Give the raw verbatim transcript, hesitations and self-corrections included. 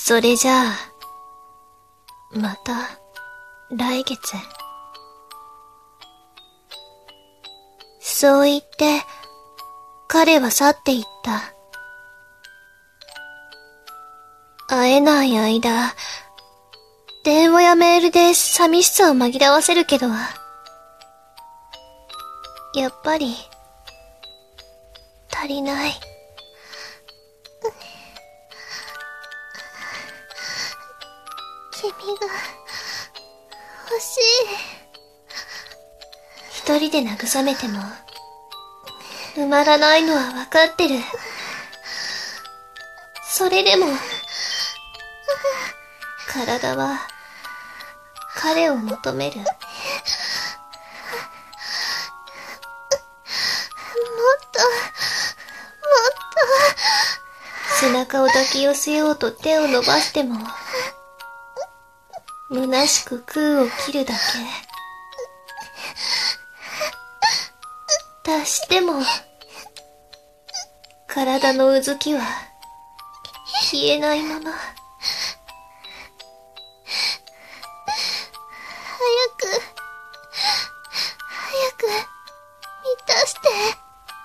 それじゃあ、また、来月。そう言って、彼は去っていった。会えない間、電話やメールで寂しさを紛らわせるけど、やっぱり、足りない。 君が、欲しい。 一人で慰めても、埋まらないのはわかってる。それでも、体は、彼を求める。もっと、もっと。背中を抱き寄せようと手を伸ばしても、虚しく空を切るだけ。達しても、体のうずきは、消えないまま。